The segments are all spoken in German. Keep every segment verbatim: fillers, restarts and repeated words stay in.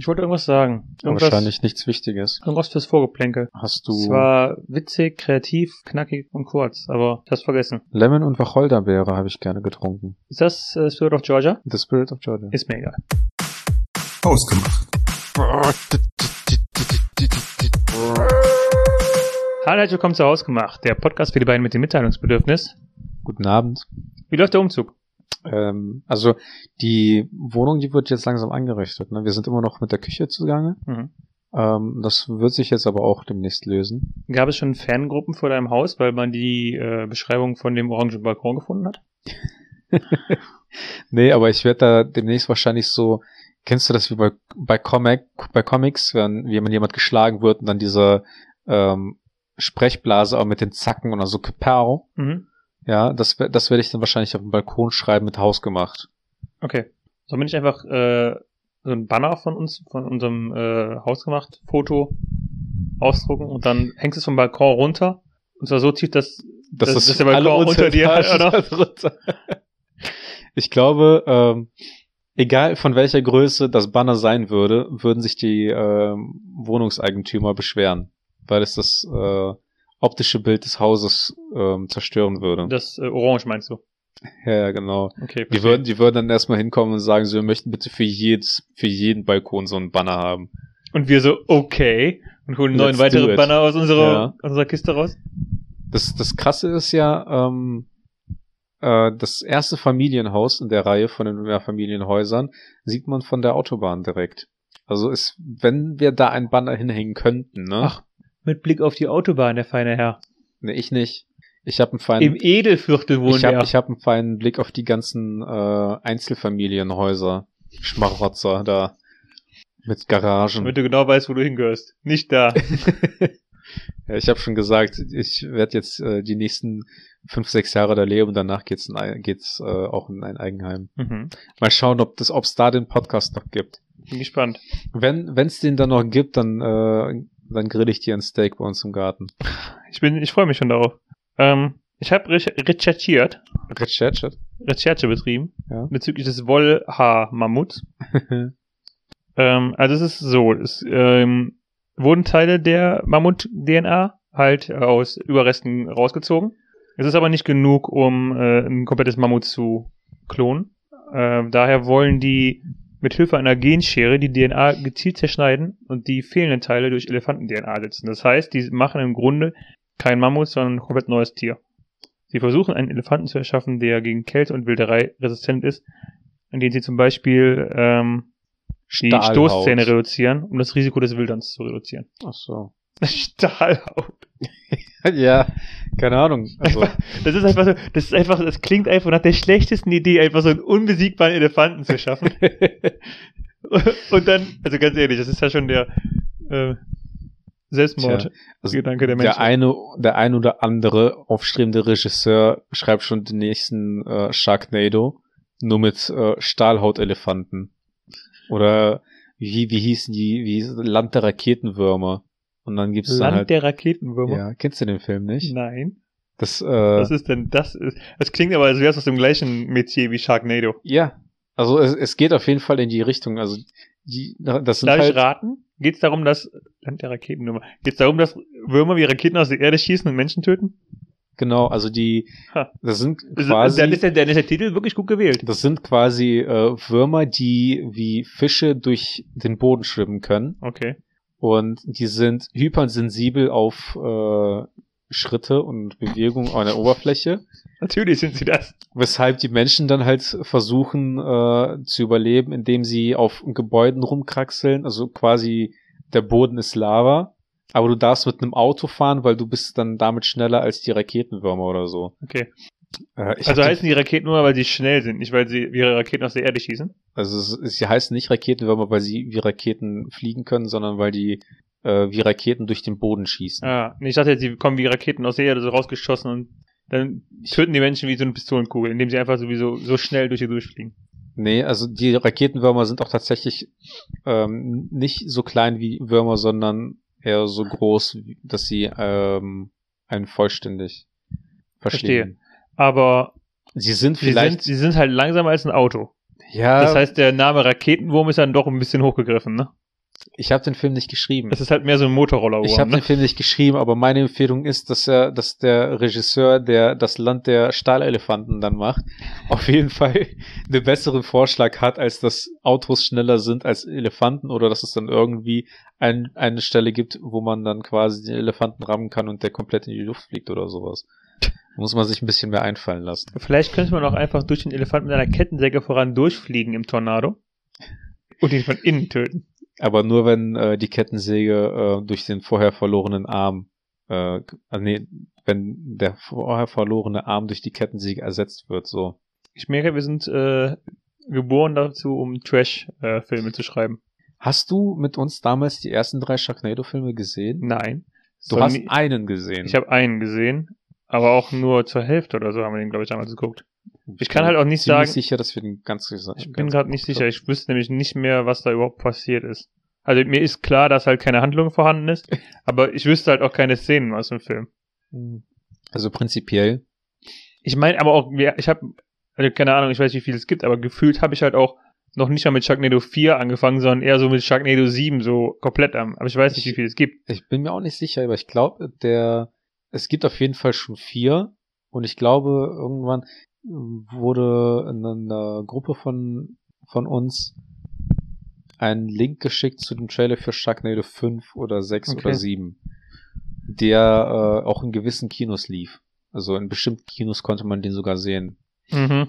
wollte irgendwas sagen. Irgendwas, Wahrscheinlich nichts Wichtiges. Irgendwas fürs Vorgeplänkel. Hast du... Es war witzig, kreativ, knackig und kurz, aber ich hab's vergessen. Lemon und Wacholderbeere habe ich gerne getrunken. Ist das äh, Spirit of Georgia? The Spirit of Georgia. Ist mir egal. Ausgemacht. Hallo, herzlich willkommen zu Hausgemacht, der Podcast für die beiden mit dem Mitteilungsbedürfnis. Guten Abend. Wie läuft der Umzug? Ähm, also die Wohnung, die wird jetzt langsam eingerichtet. Ne? Wir sind immer noch mit der Küche zugange. Mhm. Ähm, das wird sich jetzt aber auch demnächst lösen. Gab es schon Fangruppen vor deinem Haus, weil man die äh, Beschreibung von dem orangen Balkon gefunden hat? Nee, aber ich werde da demnächst wahrscheinlich so, kennst du das wie bei bei Comic, bei Comics, wenn wie wenn jemand geschlagen wird und dann diese ähm, Sprechblase auch mit den Zacken und dann so Kapow. Mhm. Ja, das das werde ich dann wahrscheinlich auf dem Balkon schreiben mit Hausgemacht. Okay. So bin ich einfach äh, so ein Banner von uns, von unserem äh, Hausgemacht Foto ausdrucken und dann hängst du es vom Balkon runter und zwar so tief, dass, Das dass, ist dass der Balkon unter dir hat, oder? Ich glaube, ähm, egal von welcher Größe das Banner sein würde, würden sich die ähm, Wohnungseigentümer beschweren, weil es das äh, optische Bild des Hauses ähm, zerstören würde. Das äh, Orange meinst du? Ja, ja, genau. Okay. Die würden, die würden dann erstmal hinkommen und sagen, so, wir möchten bitte für jedes, für jeden Balkon so einen Banner haben. Und wir so, okay, und holen neun Let's weitere do it. Banner aus unserer, Ja. aus unserer Kiste raus. Das, das Krasse ist ja, ähm, äh, das erste Familienhaus in der Reihe von den Mehrfamilienhäusern sieht man von der Autobahn direkt. Also ist, wenn wir da ein Banner hinhängen könnten, ne? Ach, mit Blick auf die Autobahn, der feine Herr. Ne, ich nicht. Ich habe einen feinen, Im Edelviertel wohnt ich habe er. ich hab einen feinen Blick auf die ganzen äh, Einzelfamilienhäuser, Schmarotzer da mit Garagen. Damit du genau weißt, wo du hingehörst. Nicht da. Ja, ich habe schon gesagt, ich werde jetzt äh, die nächsten fünf, sechs Jahre da leben und danach geht's, in ein, geht's äh, auch in ein Eigenheim. Mhm. Mal schauen, ob das, ob's da den Podcast noch gibt. Bin gespannt. Wenn wenn's den dann noch gibt, dann äh, dann grill ich dir ein Steak bei uns im Garten. Ich bin, ich freue mich schon darauf. Ähm, ich habe re- recherchiert, Recherche. Recherche betrieben, Ja. bezüglich des Wollhaar-Mammuts. ähm, also es ist so, es ähm, wurden Teile der Mammut-D N A halt aus Überresten rausgezogen. Es ist aber nicht genug, um äh, ein komplettes Mammut zu klonen. Äh, daher wollen die mit Hilfe einer Genschere die D N A gezielt zerschneiden und die fehlenden Teile durch Elefanten-D N A ersetzen. Das heißt, die machen im Grunde kein Mammut, sondern ein komplett neues Tier. Sie versuchen, einen Elefanten zu erschaffen, der gegen Kälte und Wilderei resistent ist, indem sie zum Beispiel ähm, die Stahlhaut. Stoßzähne reduzieren, um das Risiko des Wilderns zu reduzieren. Ach so. Stahlhaut. Ja, keine Ahnung. Also, Das ist einfach so, das ist einfach, das klingt einfach nach der schlechtesten Idee, einfach so einen unbesiegbaren Elefanten zu schaffen. Und dann, also ganz ehrlich, das ist ja schon der äh, Selbstmord. also Gedanke der Menschen. der eine, der ein oder andere aufstrebende Regisseur schreibt schon den nächsten äh, Sharknado nur mit äh, Stahlhautelefanten. Oder wie wie hießen die, wie hieß Land der Raketenwürmer. Und dann gibt's dann Land halt, der Raketenwürmer? ja, kennst du den Film nicht? Nein. Das, äh, Was ist denn das? Ist, das klingt aber, als wäre es aus dem gleichen Metier wie Sharknado. ja, also es, es geht auf jeden Fall in die Richtung. Also die, das sind Darf halt ich raten? Geht es darum, dass Land der Raketenwürmer? Geht es darum, dass Würmer wie Raketen aus der Erde schießen und Menschen töten? genau, also die, Ha. das sind Ist- quasi, Dann ist der, dann ist der Titel wirklich gut gewählt. das sind quasi äh, Würmer, die wie Fische durch den Boden schwimmen können. Okay. Und die sind hypersensibel auf äh, Schritte und Bewegungen an der Oberfläche, Natürlich sind sie das. weshalb die Menschen dann halt versuchen äh, zu überleben, indem sie auf Gebäuden rumkraxeln. Also quasi der Boden ist Lava, aber du darfst mit einem Auto fahren, weil du bist dann damit schneller als die Raketenwürmer oder so. Okay. Äh, ich Also hab heißen die Raketen nur, weil sie schnell sind, nicht weil sie wie ihre Raketen aus der Erde schießen? Also es, es, sie heißen nicht Raketenwürmer, weil sie wie Raketen fliegen können, sondern weil die äh, wie Raketen durch den Boden schießen. Ah, nee, ich dachte jetzt, sie kommen wie Raketen aus der Erde so rausgeschossen und dann töten die Menschen wie so eine Pistolenkugel, indem sie einfach sowieso so schnell durch die durchfliegen. Nee, also die Raketenwürmer sind auch tatsächlich ähm, nicht so klein wie Würmer, sondern eher so groß, wie- dass sie ähm, einen vollständig verschlingen. Aber Sie sind sie sind, vielleicht, sie sind halt langsamer als ein Auto. ja, Das heißt, der Name Raketenwurm ist dann doch ein bisschen hochgegriffen, ne? Ich habe den Film nicht geschrieben. Es ist halt mehr so ein Motorroller. Ich habe ne? den Film nicht geschrieben, aber meine Empfehlung ist, dass er, dass der Regisseur, der das Land der Stahlelefanten dann macht, auf jeden Fall einen besseren Vorschlag hat, als dass Autos schneller sind als Elefanten oder dass es dann irgendwie ein, eine Stelle gibt, wo man dann quasi den Elefanten rammen kann und der komplett in die Luft fliegt oder sowas. Da muss man sich ein bisschen mehr einfallen lassen. Vielleicht könnte man auch einfach durch den Elefanten mit einer Kettensäge voran durchfliegen im Tornado und ihn von innen töten. Aber nur, wenn äh, die Kettensäge äh, durch den vorher verlorenen Arm, äh, äh, nee, wenn der vorher verlorene Arm durch die Kettensäge ersetzt wird, so. Ich merke, wir sind äh, geboren dazu, um Trash-Filme äh, zu schreiben. Hast du mit uns damals die ersten drei Sharknado-Filme gesehen? Nein. Du So hast nie- einen gesehen. Ich habe einen gesehen, aber auch nur zur Hälfte oder so haben wir den, glaube ich, damals geguckt. Ich kann halt auch nicht ziemlich sagen, sicher, dass wir den ganz gesagt ich bin gerade nicht sicher, ich wüsste nämlich nicht mehr, was da überhaupt passiert ist. Also mir ist klar, dass halt keine Handlung vorhanden ist, aber ich wüsste halt auch keine Szenen aus dem Film. Also prinzipiell. Ich meine aber auch, wir- ich habe, also keine Ahnung, ich weiß nicht, wie viel es gibt, aber gefühlt habe ich halt auch noch nicht mal mit Sharknado vier angefangen, sondern eher so mit Sharknado sieben so komplett am. Aber ich weiß nicht, wie viel es gibt. Ich bin mir auch nicht sicher, aber ich glaube, der, es gibt auf jeden Fall schon vier und ich glaube, irgendwann wurde in einer Gruppe von, von uns ein Link geschickt zu dem Trailer für Sharknado fünf oder sechs Okay. oder sieben, der äh, auch in gewissen Kinos lief. Also in bestimmten Kinos konnte man den sogar sehen. Mhm.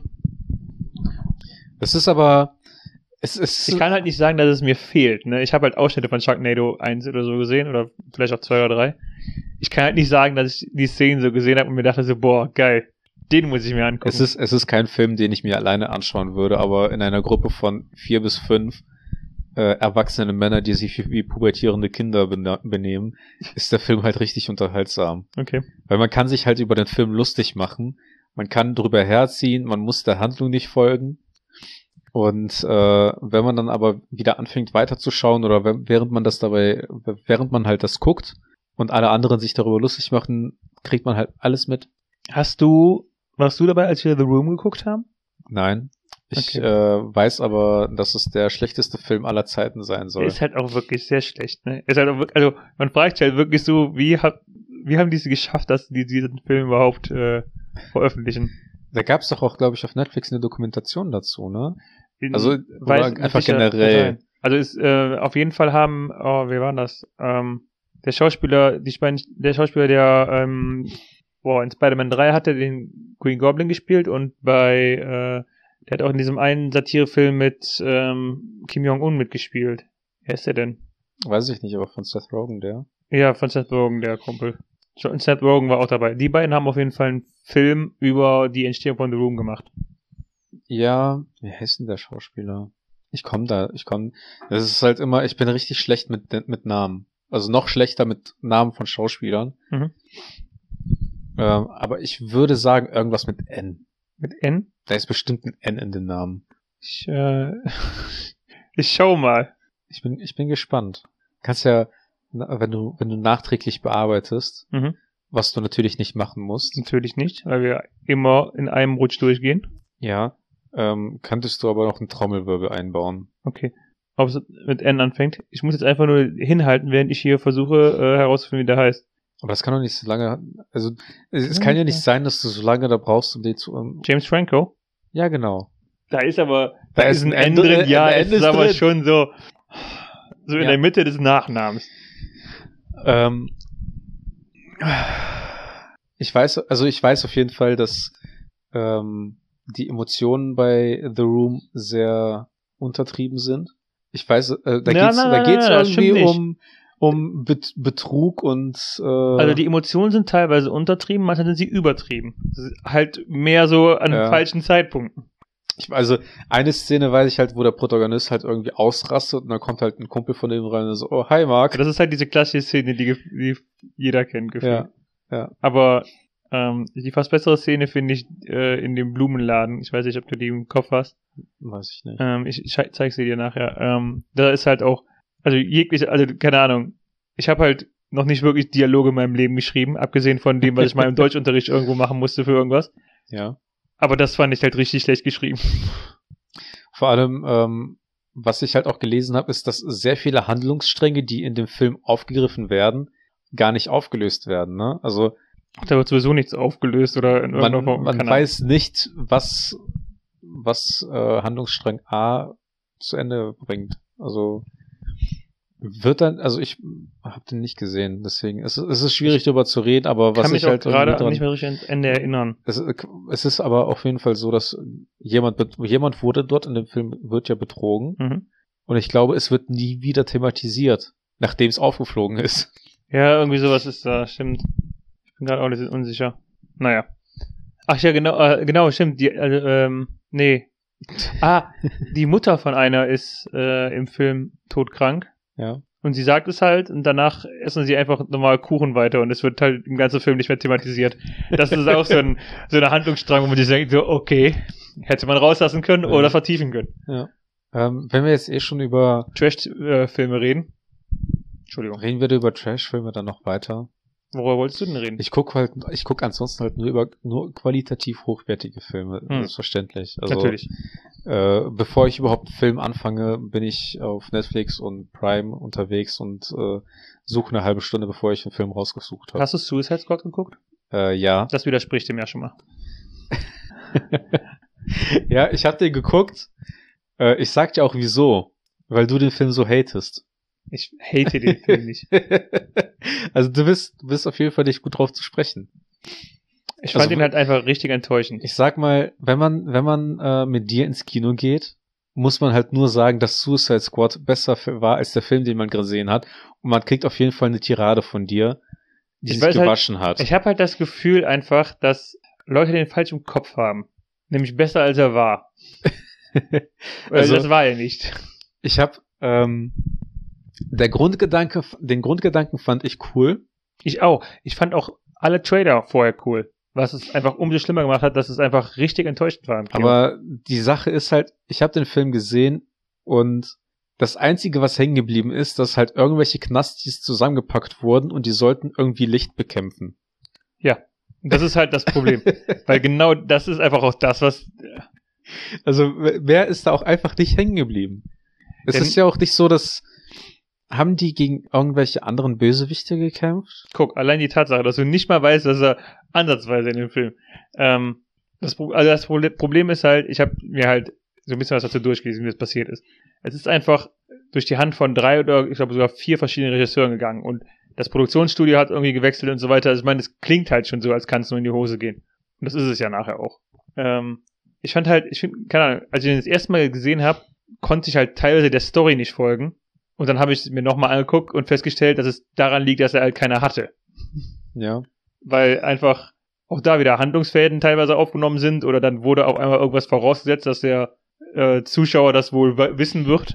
Das ist aber, es ist, Ich kann halt nicht sagen, dass es mir fehlt. Ne? Ich habe halt Ausschnitte von Sharknado eins oder so gesehen oder vielleicht auch zwei oder drei. Ich kann halt nicht sagen, dass ich die Szenen so gesehen habe und mir dachte so, boah, geil, den muss ich mir angucken. Es ist, es ist kein Film, den ich mir alleine anschauen würde, aber in einer Gruppe von vier bis fünf äh, erwachsene Männer, die sich wie, wie pubertierende Kinder bena- benehmen, ist der Film halt richtig unterhaltsam. Okay. Weil man kann sich halt über den Film lustig machen, man kann drüber herziehen, man muss der Handlung nicht folgen. Und äh, wenn man dann aber wieder anfängt weiterzuschauen oder w- während man das dabei, w- während man halt das guckt und alle anderen sich darüber lustig machen, kriegt man halt alles mit. Hast du, warst du dabei, als wir The Room geguckt haben? Nein. Ich Okay. äh, weiß aber, dass es der schlechteste Film aller Zeiten sein soll. Ist halt auch wirklich sehr schlecht, ne? Ist halt auch wirklich, also man fragt sich halt wirklich so, wie hat, wie haben die es geschafft, dass die diesen Film überhaupt äh, veröffentlichen? Da gab es doch auch, glaube ich, auf Netflix eine Dokumentation dazu, ne? In- Also oder einfach sicher, generell. kann sein. Also ist äh, auf jeden Fall haben, oh, wer war das? Ähm, der Schauspieler, die Span der Schauspieler, der ähm, boah, in Spider-Man drei hat er den Green Goblin gespielt und bei äh, der hat auch in diesem einen Satirefilm mit ähm, Kim Jong-un mitgespielt. Wer ist der denn? Weiß ich nicht, aber von Seth Rogen, der. Ja, von Seth Rogen, der Kumpel. Und Seth Rogen war auch dabei. Die beiden haben auf jeden Fall einen Film über die Entstehung von The Room gemacht. Ja, wie heißt denn der Schauspieler? Ich komm da, ich komm. Das ist halt immer, ich bin richtig schlecht mit, mit Namen. Also noch schlechter mit Namen von Schauspielern. Mhm. Ähm, aber ich würde sagen, irgendwas mit N. Mit N? Da ist bestimmt ein N in den Namen. Ich, äh, ich schau mal. Ich bin, ich bin gespannt. Kannst ja, na, wenn du, wenn du nachträglich bearbeitest, Mhm. was du natürlich nicht machen musst, Natürlich nicht, weil wir immer in einem Rutsch durchgehen. ja, ähm, könntest du aber noch einen Trommelwirbel einbauen. Okay. Ob es mit N anfängt. Ich muss jetzt einfach nur hinhalten, während ich hier versuche äh, herauszufinden, wie der heißt. Aber das kann doch nicht so lange, also, es, es kann ja nicht sein, dass du so lange da brauchst, um den zu, um, James Franco. ja, genau. Da ist aber, Da da, ist ist ein ein N N drin. drin, Ja, ein es N ist ist aber drin. schon so, so in Ja. der Mitte des Nachnamens. Ähm, ich weiß, also ich weiß auf jeden Fall, dass ähm, die Emotionen bei The Room sehr untertrieben sind. Ich weiß, äh, da Ja, geht's, nein, da nein, geht's nein, das irgendwie stimmt nicht. um um Bet- Betrug und äh, Also die Emotionen sind teilweise untertrieben, manchmal sind sie übertrieben. Das ist halt mehr so an Ja. falschen Zeitpunkten. ich, also eine Szene weiß ich halt, wo der Protagonist halt irgendwie ausrastet und dann kommt halt ein Kumpel von dem rein und so, oh, hi Mark. Das ist halt diese klassische Szene, die, gef- die jeder kennt, gefühlt. Ja, ja. Aber ähm, die fast bessere Szene finde ich äh, in dem Blumenladen. Ich weiß nicht, ob du die im Kopf hast. Weiß ich nicht. Ähm, ich ich zeig sie dir nachher. Ähm, da ist halt auch, also jegliche, also keine Ahnung. Ich habe halt noch nicht wirklich Dialoge in meinem Leben geschrieben, abgesehen von dem, was ich mal im Deutschunterricht irgendwo machen musste für irgendwas. Ja. Aber das fand ich halt richtig schlecht geschrieben. Vor allem, ähm, was ich halt auch gelesen habe, ist, dass sehr viele Handlungsstränge, die in dem Film aufgegriffen werden, gar nicht aufgelöst werden, ne? Also Da wird sowieso nichts aufgelöst oder in man, irgendeiner Form. man keine weiß nicht, was, was äh, Handlungsstrang A zu Ende bringt. Also wird dann, also ich habe den nicht gesehen, deswegen es, es ist schwierig darüber zu reden, aber was kann mich ich auch halt gerade dran, nicht mehr richtig ans Ende erinnern. es, es ist aber auf jeden Fall so, dass jemand bet- jemand wurde dort in dem Film wird ja betrogen Mhm. und ich glaube, es wird nie wieder thematisiert, nachdem es aufgeflogen ist. Ja, irgendwie sowas ist da, stimmt. Ich bin gerade auch ein bisschen unsicher. Naja. Ach ja, genau, äh, genau, stimmt. Die, also, ähm, nee. Ah, die Mutter von einer ist äh, im Film todkrank. Ja. Und sie sagt es halt und danach essen sie einfach normal Kuchen weiter und es wird halt im ganzen Film nicht mehr thematisiert. Das ist auch so, ein, so eine Handlungsstrang, wo man sich denkt, so, okay, hätte man rauslassen können Ja. oder vertiefen können. Ja. Ähm, wenn wir jetzt eh schon über Trash-Filme reden. Entschuldigung. reden wir über Trash-Filme dann noch weiter. Worüber wolltest du denn reden? Ich gucke halt, ich gucke ansonsten halt nur über nur qualitativ hochwertige Filme, Hm. selbstverständlich. Also, Natürlich. Äh, bevor ich überhaupt einen Film anfange, bin ich auf Netflix und Prime unterwegs und äh, suche eine halbe Stunde, bevor ich einen Film rausgesucht habe. Hast du Suicide Squad geguckt? Äh, ja. Das widerspricht dem ja schon mal. Ja, ich habe den geguckt. Äh, ich sag dir auch wieso. Weil du den Film so hatest. Ich hate den Film nicht. Also du bist, du bist auf jeden Fall nicht gut drauf zu sprechen. Ich fand Also, ihn halt einfach richtig enttäuschend. Ich sag mal, wenn man, wenn man äh, mit dir ins Kino geht, muss man halt nur sagen, dass Suicide Squad besser f- war als der Film, den man gesehen hat. Und man kriegt auf jeden Fall eine Tirade von dir, die Ich sich weiß halt- gewaschen hat. Ich habe halt das Gefühl einfach, dass Leute den falsch im Kopf haben. Nämlich besser als er war. Also Also- das war er nicht. Ich habe ähm, der Grundgedanke, den Grundgedanken fand ich cool. Ich auch. Ich fand auch alle Trailer vorher cool. Was es einfach umso schlimmer gemacht hat, dass es einfach richtig enttäuschend war. Im Kino. Aber die Sache ist halt, ich habe den Film gesehen und das Einzige, was hängen geblieben ist, dass halt irgendwelche Knastis zusammengepackt wurden und die sollten irgendwie Licht bekämpfen. Das ist halt das Problem. Weil genau das ist einfach auch das, was... Also wer ist da auch einfach nicht hängen geblieben? Es Denn- ist ja auch nicht so, dass haben die gegen irgendwelche anderen Bösewichte gekämpft? Guck, allein die Tatsache, dass du nicht mal weißt, dass er ansatzweise in dem Film... Ähm, das, Pro- also das Pro- Problem ist halt, ich habe mir halt so ein bisschen was dazu durchgelesen, wie das passiert ist. Es ist einfach durch die Hand von drei oder ich glaube sogar vier verschiedenen Regisseuren gegangen und das Produktionsstudio hat irgendwie gewechselt und so weiter. Also ich meine, es klingt halt schon so, als kann es nur in die Hose gehen. Und das ist es ja nachher auch. Ähm, ich fand halt, ich finde, keine Ahnung, als ich den das erste Mal gesehen habe, konnte ich halt teilweise der Story nicht folgen. Und dann habe ich es mir nochmal angeguckt und festgestellt, dass es daran liegt, dass er halt keiner hatte. Ja. Weil einfach auch da wieder Handlungsfäden teilweise aufgenommen sind oder dann wurde auf einmal irgendwas vorausgesetzt, dass der äh, Zuschauer das wohl w- wissen wird.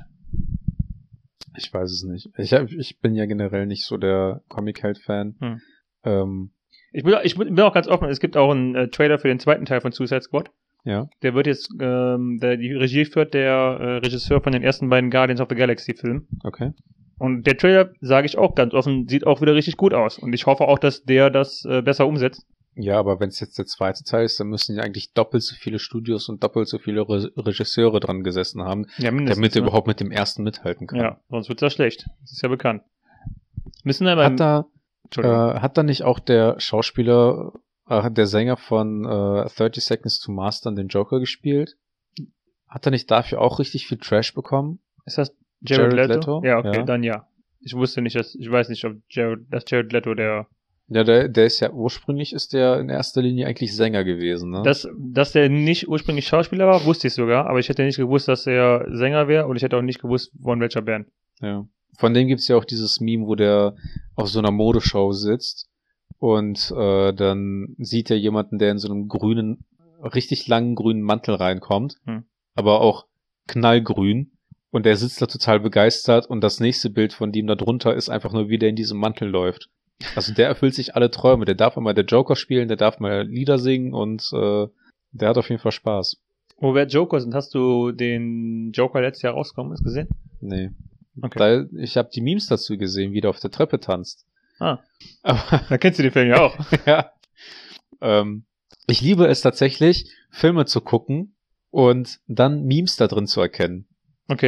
Ich weiß es nicht. Ich, hab, ich bin ja generell nicht so der Comic-Held-Fan. Hm. Ähm, Ich bin, ich bin auch ganz offen, es gibt auch einen äh, Trailer für den zweiten Teil von Suicide Squad. ja. Der wird jetzt, ähm, der, die Regie führt der äh, Regisseur von den ersten beiden Guardians of the Galaxy Filmen. Okay. Und der Trailer, sage ich auch ganz offen, sieht auch wieder richtig gut aus. Und ich hoffe auch, dass der das äh, besser umsetzt. Ja, aber wenn es jetzt der zweite Teil ist, dann müssen ja eigentlich doppelt so viele Studios und doppelt so viele Re- Regisseure dran gesessen haben, Ja, damit er ne? überhaupt mit dem ersten mithalten kann. Ja, sonst wird's ja schlecht. Das ist ja bekannt. Müssen wir Hat da, Entschuldigung. äh, hat da nicht auch der Schauspieler, äh, der Sänger von äh, thirty Seconds to Mars dann den Joker gespielt? Hat er nicht dafür auch richtig viel Trash bekommen? Ist das Jared, Jared Leto? Leto? Ja, okay, Ja. dann ja. Ich wusste nicht, dass, ich weiß nicht, ob Jared, dass Jared Leto der, Ja, der, der ist ja, ursprünglich ist der in erster Linie eigentlich Sänger gewesen, ne? dass, dass der nicht ursprünglich Schauspieler war, wusste ich sogar, aber ich hätte nicht gewusst, dass er Sänger wäre und ich hätte auch nicht gewusst, von welcher Band. Ja. Von dem gibt's ja auch dieses Meme, wo der auf so einer Modeshow sitzt und äh, dann sieht er jemanden, der in so einem grünen, richtig langen grünen Mantel reinkommt, Hm. aber auch knallgrün und der sitzt da total begeistert und das nächste Bild von dem da drunter ist einfach nur, wie der in diesem Mantel läuft. Also der erfüllt sich alle Träume, der darf mal der Joker spielen, der darf mal Lieder singen und äh, der hat auf jeden Fall Spaß. Wo wir Joker sind, hast du den Joker letztes Jahr rausgekommen, ist gesehen? Nee. Okay. Da, ich habe die Memes dazu gesehen, wie der auf der Treppe tanzt. Ah, Aber dann kennst du den Film ja auch. ja. Ähm, ich liebe es tatsächlich, Filme zu gucken und dann Memes da drin zu erkennen. Okay.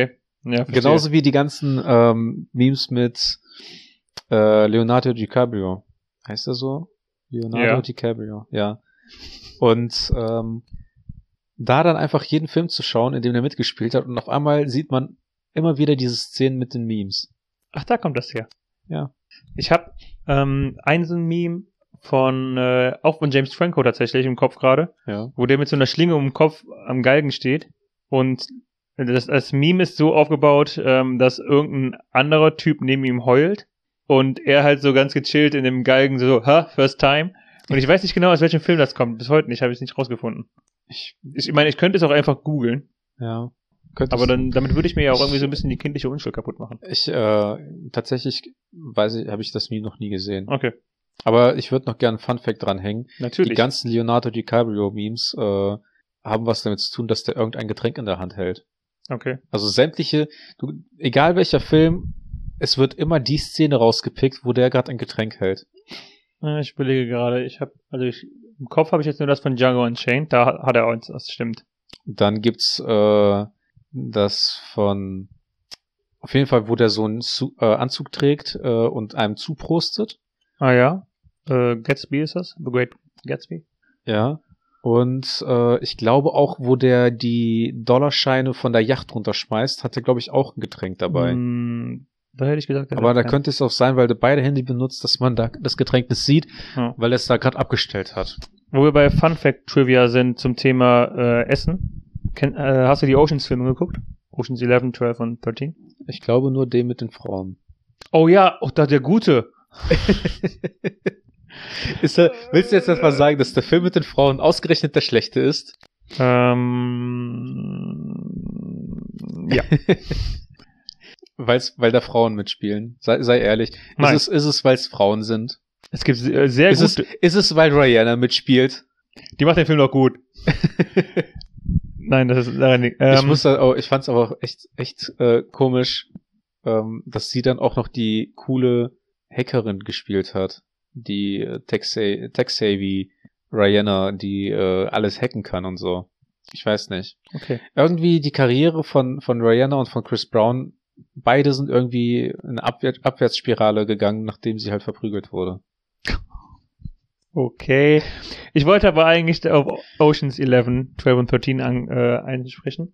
Ja, verstehe. Genauso wie die ganzen ähm, Memes mit äh, Leonardo DiCaprio. Heißt er so? Leonardo Ja. DiCaprio, ja. Und ähm, da dann einfach jeden Film zu schauen, in dem er mitgespielt hat, und auf einmal sieht man immer wieder diese Szenen mit den Memes. Ach, da kommt das her. Ja. Ich habe ähm, ein so ein Meme von, äh, auch von James Franco tatsächlich im Kopf gerade, Ja. wo der mit so einer Schlinge um den Kopf am Galgen steht und das, das Meme ist so aufgebaut, ähm, dass irgendein anderer Typ neben ihm heult und er halt so ganz gechillt in dem Galgen so, ha, first time. Und ich weiß nicht genau, aus welchem Film das kommt. Bis heute nicht, habe ich es nicht rausgefunden. Ich, Ich meine, ich könnte es auch einfach googeln, ja. Könntest aber du- dann damit würde ich mir ja auch irgendwie so ein bisschen die kindliche Unschuld kaputt machen. Ich, äh, tatsächlich weiß ich, habe ich das Meme noch nie gesehen. Okay, Aber ich würde noch gerne einen Funfact dranhängen. natürlich. Die ganzen Leonardo DiCaprio-Memes äh, haben was damit zu tun, dass der irgendein Getränk in der Hand hält. Okay. Also sämtliche, du, egal welcher Film, es wird immer die Szene rausgepickt, wo der gerade ein Getränk hält. Äh, Ich überlege gerade, ich habe, also ich, im Kopf habe ich jetzt nur das von Django Unchained, da hat- hat er uns, das stimmt. Dann gibt's äh, das von, auf jeden Fall, wo der so einen Zu äh, Anzug trägt äh, und einem zuprostet. Ah ja, äh, Gatsby ist das? The Great Gatsby? Ja. Und äh, ich glaube auch, wo der die Dollarscheine von der Yacht runterschmeißt, hat er, glaube ich, auch ein Getränk dabei. Mm, da hätte ich gesagt, Aber da ja. könnte es auch sein, weil der beide Hände benutzt, dass man da das Getränk nicht sieht, Ja. weil er es da gerade abgestellt hat. Wo wir bei Fun Fact Trivia sind zum Thema äh, Essen. Ken, äh, hast du die Oceans-Filme geguckt? Oceans elf, zwölf und dreizehn? Ich glaube nur den mit den Frauen. Oh ja, oh, da der Gute. Ist er, willst du jetzt etwa sagen, dass der Film mit den Frauen ausgerechnet der schlechte ist? Ähm, ja. Weil's, weil da Frauen mitspielen. Sei, sei ehrlich. Ist Nein. es, ist es, weil es Frauen sind? Es gibt äh, sehr Ist es, gute. ist es, weil Rihanna mitspielt? Die macht den Film doch gut. Nein, das ist leider nicht. ich Ähm, muss da, oh, ich fand's aber auch echt, echt äh, komisch, ähm, dass sie dann auch noch die coole Hackerin gespielt hat. Die äh, Tech-Sa- Tech-Savvy Rihanna, die äh, alles hacken kann und so. Ich weiß nicht. okay. Irgendwie die Karriere von, von Rihanna und von Chris Brown, beide sind irgendwie in eine Abwehr, Abwärtsspirale gegangen, nachdem sie halt verprügelt wurde. Okay. Ich wollte aber eigentlich auf Oceans elf, zwölf und dreizehn an, äh, einsprechen.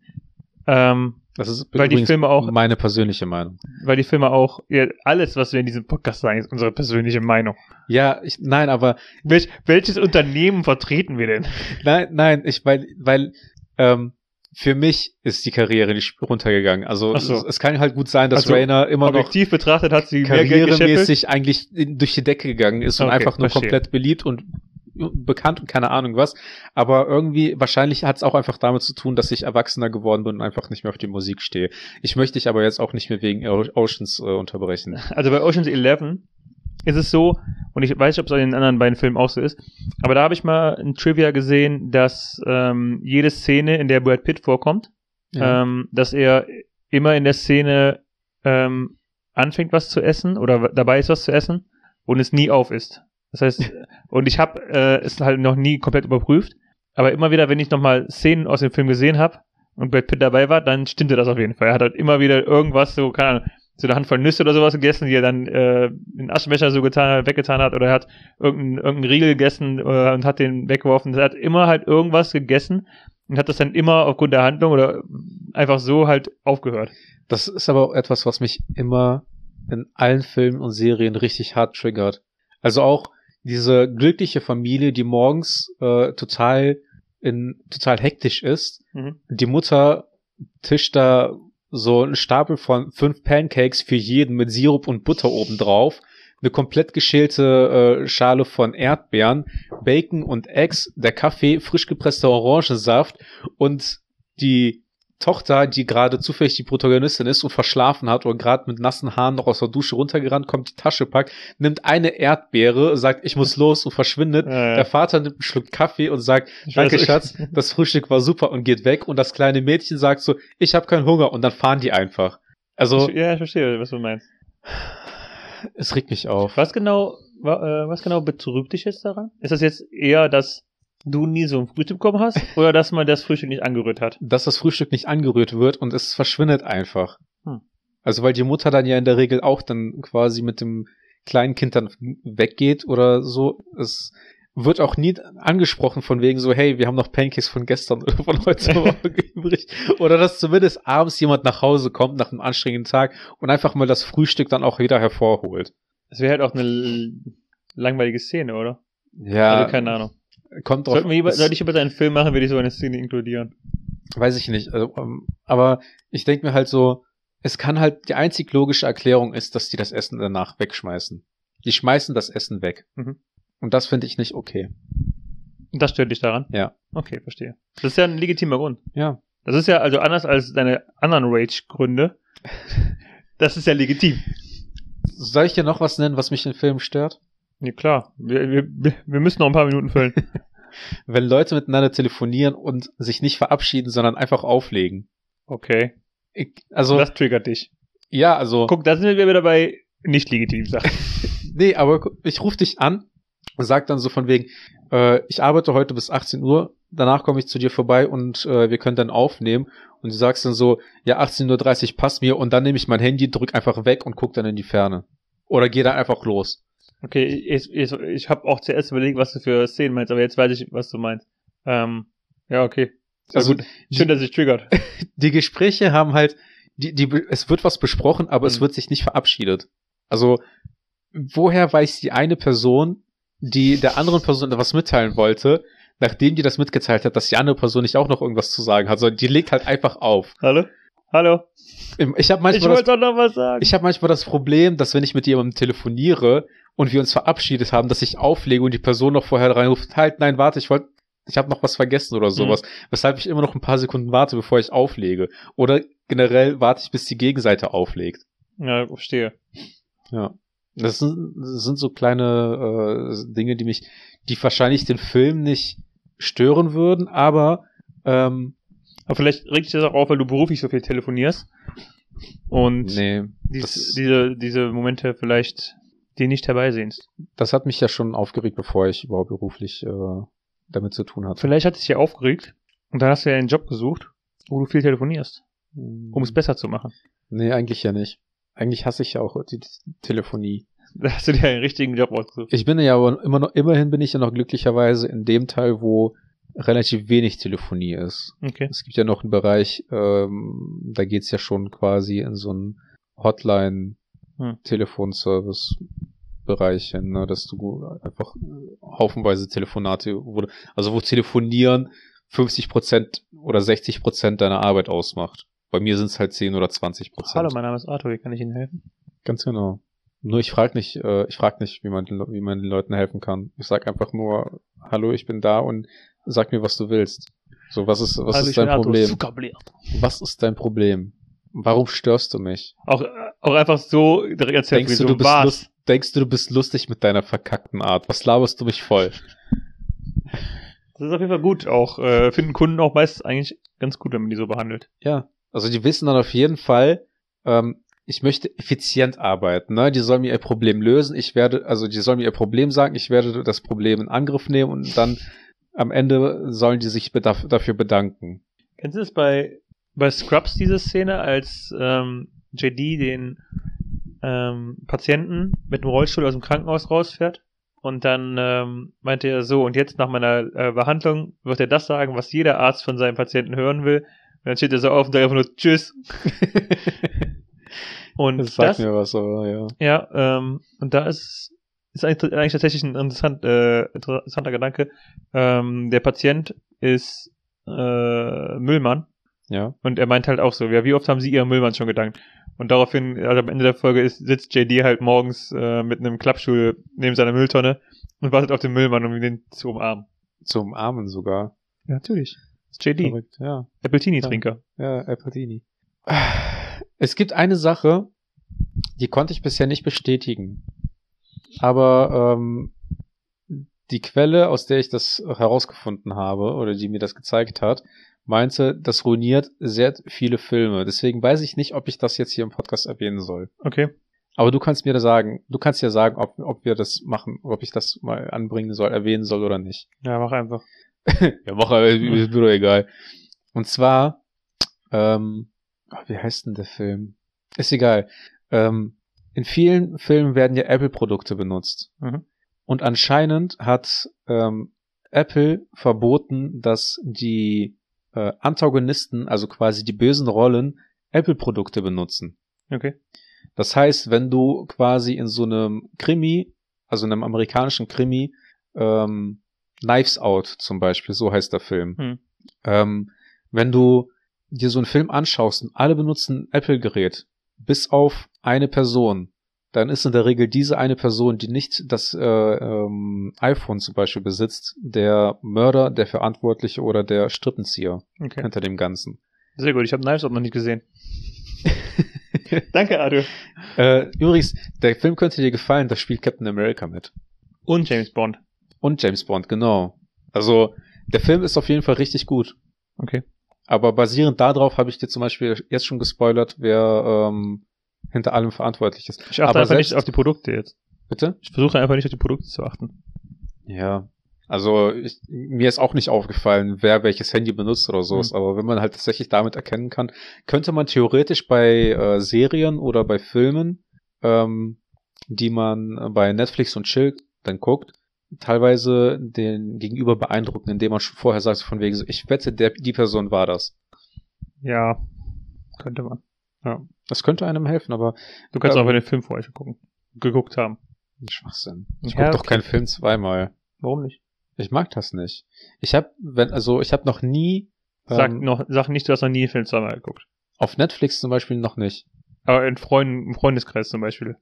Ähm, Das ist Weil die übrigens Filme auch- meine persönliche Meinung. weil die Filme auch, ja, alles, was wir in diesem Podcast sagen, ist unsere persönliche Meinung. Ja, ich, nein, aber Welch, welches Unternehmen vertreten wir denn? nein, nein, ich, weil, weil, ähm, für mich ist die Karriere nicht runtergegangen. Also Ach so. es, es kann halt gut sein, dass Also, Rihanna immer noch Objektiv betrachtet hat sie mehr Geld gescheffelt. karrieremäßig eigentlich in, durch die Decke gegangen ist und Okay, einfach nur verstehe. komplett beliebt und bekannt und keine Ahnung was. Aber irgendwie, wahrscheinlich hat es auch einfach damit zu tun, dass ich erwachsener geworden bin und einfach nicht mehr auf die Musik stehe. Ich möchte dich aber jetzt auch nicht mehr wegen O- Oceans äh, unterbrechen. Also bei Oceans elf ist es so, und ich weiß nicht, ob es in den anderen beiden Filmen auch so ist, aber da habe ich mal ein Trivia gesehen, dass ähm, jede Szene, in der Brad Pitt vorkommt, ähm, dass er immer in der Szene ähm, anfängt, was zu essen oder w- dabei ist, was zu essen und es nie auf ist. Das heißt, und ich habe äh, es halt noch nie komplett überprüft, aber immer wieder, wenn ich nochmal Szenen aus dem Film gesehen habe und Brad Pitt dabei war, dann stimmte das auf jeden Fall. Er hat halt immer wieder irgendwas so, keine Ahnung, so eine Handvoll Nüsse oder sowas gegessen, die er dann äh, den Aschenbecher so getan, weggetan hat, oder er hat irgendeinen irgendeinen Riegel gegessen äh, und hat den weggeworfen. Er hat immer halt irgendwas gegessen und hat das dann immer aufgrund der Handlung oder einfach so halt aufgehört. Das ist aber auch etwas, was mich immer in allen Filmen und Serien richtig hart triggert. Also auch diese glückliche Familie, die morgens äh, total in total hektisch ist. Mhm. Die Mutter tischt da so einen Stapel von fünf Pancakes für jeden mit Sirup und Butter oben drauf, eine komplett geschälte äh, Schale von Erdbeeren, Bacon und Eggs, der Kaffee, frisch gepresster Orangensaft und die Tochter, die gerade zufällig die Protagonistin ist und verschlafen hat oder gerade mit nassen Haaren noch aus der Dusche runtergerannt kommt, die Tasche packt, nimmt eine Erdbeere, sagt, ich muss los und verschwindet. Ja, ja. Der Vater nimmt einen Schluck Kaffee und sagt, Ich danke weiß, Schatz, das Frühstück war super und geht weg. Und das kleine Mädchen sagt so, ich habe keinen Hunger und dann fahren die einfach. Also, Ich, ja, ich verstehe, was du meinst. es regt mich auf. Was genau, wa, äh, was genau betrübt dich jetzt daran? Ist das jetzt eher, dass du nie so ein Frühstück bekommen hast oder dass man das Frühstück nicht angerührt hat? Dass das Frühstück nicht angerührt wird und es verschwindet einfach. Hm. Also weil die Mutter dann ja in der Regel auch dann quasi mit dem kleinen Kind dann weggeht oder so. Es wird auch nie angesprochen von wegen so, hey, wir haben noch Pancakes von gestern oder von heute Morgen übrig. Oder dass zumindest abends jemand nach Hause kommt nach einem anstrengenden Tag und einfach mal das Frühstück dann auch wieder hervorholt. Das wäre halt auch eine l- langweilige Szene, oder? Ja. Also keine Ahnung. Kommt drauf. Sollten wir über, es- sollte ich über deinen Film machen, würde ich so eine Szene inkludieren. Weiß ich nicht. Also, ähm, aber ich denke mir halt so, es kann halt, die einzig logische Erklärung ist, dass die das Essen danach wegschmeißen. Die schmeißen das Essen weg. Mhm. Und das finde ich nicht okay. Und das stört dich daran? Ja. Okay, verstehe. Das ist ja ein legitimer Grund. Ja. Das ist ja also anders als deine anderen Rage-Gründe. Das ist ja legitim. Soll ich dir noch was nennen, was mich in Filmen stört? Ja klar, wir, wir, wir müssen noch ein paar Minuten füllen. Wenn Leute miteinander telefonieren und sich nicht verabschieden, sondern einfach auflegen. Okay, Ich, also, das triggert dich. ja, also, Guck, da sind wir wieder bei nicht legitimen Sachen. nee, aber gu- ich rufe dich an und sag dann so von wegen, äh, ich arbeite heute bis achtzehn Uhr, danach komme ich zu dir vorbei und äh, wir können dann aufnehmen. Und du sagst dann so, ja, achtzehn Uhr dreißig passt mir und dann nehme ich mein Handy, drück einfach weg und guck dann in die Ferne. Oder geh dann einfach los. Okay, ich, ich, ich habe auch zuerst überlegt, was du für Szenen meinst, aber jetzt weiß ich, was du meinst. Ähm, ja, okay. Sehr Also, gut. Schön, dass sich triggert. Die Gespräche haben halt, die, die, es wird was besprochen, aber es Mhm. wird sich nicht verabschiedet. Also, woher weiß die eine Person, die der anderen Person etwas mitteilen wollte, nachdem die das mitgeteilt hat, dass die andere Person nicht auch noch irgendwas zu sagen hat, sondern die legt halt einfach auf. Hallo? Hallo? Im- Ich habe Ich manchmal, das, wollte doch noch was sagen. ich hab manchmal das Problem, dass wenn ich mit jemandem telefoniere und wir uns verabschiedet haben, dass ich auflege und die Person noch vorher reinruft, halt, nein, warte, ich wollte, ich habe noch was vergessen oder sowas, weshalb ich immer noch ein paar Sekunden warte, bevor ich auflege. Oder generell warte ich, bis die Gegenseite auflegt. Ja, verstehe. Ja. Das sind, das sind so kleine äh, Dinge, die mich, die wahrscheinlich den Film nicht stören würden, aber ähm, Aber vielleicht regt dich das auch auf, weil du beruflich so viel telefonierst. Und nee, dies, das, diese, diese Momente vielleicht die nicht herbeisehnst. das hat mich ja schon aufgeregt, bevor ich überhaupt beruflich äh, damit zu tun hatte. Vielleicht hat es dich ja aufgeregt und dann hast du ja einen Job gesucht, wo du viel telefonierst, um es besser zu machen. Nee, eigentlich ja nicht. Eigentlich hasse ich ja auch die Telefonie. Da hast du dir einen richtigen Job ausgesucht. Ich bin ja aber immer noch, immerhin bin ich ja noch glücklicherweise in dem Teil, wo relativ wenig Telefonie ist. Okay. Es gibt ja noch einen Bereich, ähm, da geht's ja schon quasi in so einen Hotline-Telefonservice-Bereich hin, ne, dass du einfach haufenweise Telefonate, wo, also wo Telefonieren fünfzig Prozent oder sechzig Prozent deiner Arbeit ausmacht. Bei mir sind es halt zehn oder zwanzig Prozent. Hallo, mein Name ist Arthur, wie kann ich Ihnen helfen? Ganz genau. Nur ich frage nicht, äh, ich frage nicht, wie man, den, wie man den Leuten helfen kann. Ich sag einfach nur, hallo, ich bin da und sag mir, was du willst. So, was ist, was Hallo, ist ich bin dein Arthur, Problem? Zuckerblätter. Was ist dein Problem? Warum störst du mich? Auch, auch einfach so direkt erzählt, Denkst wie du, so du bist was. lust, denkst du, du bist lustig mit deiner verkackten Art? Was laberst du mich voll? Das ist auf jeden Fall gut. Auch äh, finden Kunden auch meist eigentlich ganz gut, wenn man die so behandelt. Ja. Also die wissen dann auf jeden Fall, ähm, ich möchte effizient arbeiten, ne? Die sollen mir ihr Problem lösen. Ich werde, also die sollen mir ihr Problem sagen, ich werde das Problem in Angriff nehmen und dann am Ende sollen die sich bedaf- dafür bedanken. Kennst du das bei, bei Scrubs, diese Szene, als ähm, J D den ähm, Patienten mit dem Rollstuhl aus dem Krankenhaus rausfährt? Und dann ähm, meinte er so, und jetzt nach meiner äh, Behandlung wird er das sagen, was jeder Arzt von seinem Patienten hören will. Und dann steht er so auf und sagt einfach nur Tschüss. Und Das sagt das, mir was, aber ja. ja, ähm, und da ist, ist eigentlich, eigentlich tatsächlich ein interessant, äh, interessanter Gedanke. Ähm, der Patient ist äh, Müllmann. Ja. Und er meint halt auch so, ja, wie oft haben Sie Ihren Müllmann schon gedankt? Und daraufhin, also am Ende der Folge ist, sitzt J D halt morgens äh, mit einem Klappstuhl neben seiner Mülltonne und wartet auf den Müllmann, um ihn den zu umarmen. Zu umarmen sogar. Ja, natürlich. Das ist J D. Verrückt, ja. Appletini-Trinker. Ja, Appletini. Es gibt eine Sache, die konnte ich bisher nicht bestätigen. Aber ähm, die Quelle, aus der ich das herausgefunden habe, oder die mir das gezeigt hat, meinte, das ruiniert sehr viele Filme. Deswegen weiß ich nicht, ob ich das jetzt hier im Podcast erwähnen soll. Okay. Aber du kannst mir da sagen, du kannst ja sagen, ob, ob wir das machen, ob ich das mal anbringen soll, erwähnen soll oder nicht. Ja, mach einfach. Ja, mach, ist mir doch egal. Und zwar, ähm, wie heißt denn der Film? Ist egal. Ähm, in vielen Filmen werden ja Apple-Produkte benutzt. Mhm. Und anscheinend hat ähm, Apple verboten, dass die äh, Antagonisten, also quasi die bösen Rollen, Apple-Produkte benutzen. Okay. Das heißt, wenn du quasi in so einem Krimi, also in einem amerikanischen Krimi, ähm, Knives Out zum Beispiel, so heißt der Film. Hm. Ähm, wenn du dir so einen Film anschaust und alle benutzen ein Apple-Gerät, bis auf eine Person, dann ist in der Regel diese eine Person, die nicht das äh, ähm, iPhone zum Beispiel besitzt, der Mörder, der Verantwortliche oder der Strippenzieher Okay. hinter dem Ganzen. Sehr gut, ich habe Knives Out noch nicht gesehen. Danke, Adu. Äh, übrigens, der Film könnte dir gefallen, da spielt Captain America mit. Und James Bond. Und James Bond, genau. Also, der Film ist auf jeden Fall richtig gut. Okay. Aber basierend darauf habe ich dir zum Beispiel jetzt schon gespoilert, wer ähm, hinter allem verantwortlich ist. Ich achte Aber einfach selbst, nicht auf die Produkte jetzt. Bitte? Ich versuche einfach nicht auf die Produkte zu achten. Ja. Also, ich, mir ist auch nicht aufgefallen, wer welches Handy benutzt oder so. Hm. Aber wenn man halt tatsächlich damit erkennen kann, könnte man theoretisch bei äh, Serien oder bei Filmen, ähm, die man bei Netflix und Chill dann guckt, teilweise den Gegenüber beeindrucken, indem man schon vorher sagt, so von wegen so, ich wette, der, die Person war das. Ja, könnte man. Ja. Das könnte einem helfen, aber Du kannst ähm, auch den Film vorher gucken. Geguckt haben. Schwachsinn. Ich Ja, guck doch okay. keinen Film zweimal. Warum nicht? Ich mag das nicht. Ich habe, wenn, also ich habe noch nie Sag ähm, noch, sag nicht, du hast noch nie einen Film zweimal geguckt. auf Netflix zum Beispiel noch nicht. Aber in Freunden, im Freundeskreis zum Beispiel.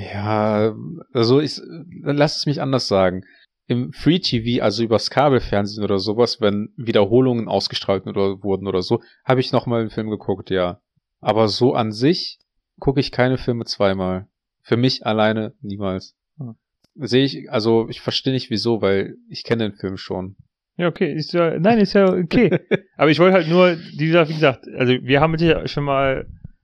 Ja, also ich, lass es mich anders sagen. Im Free T V, also übers Kabelfernsehen oder sowas, wenn Wiederholungen ausgestrahlt oder, wurden oder so, habe ich nochmal einen Film geguckt, ja. Aber so an sich gucke ich keine Filme zweimal. Für mich alleine niemals. Hm. Sehe ich, also ich verstehe nicht wieso, weil ich kenne den Film schon. Ja, okay. Ist ja, nein, ist ja okay. Aber ich wollte halt nur, wie gesagt, wie gesagt, also wir haben mit dir schon mal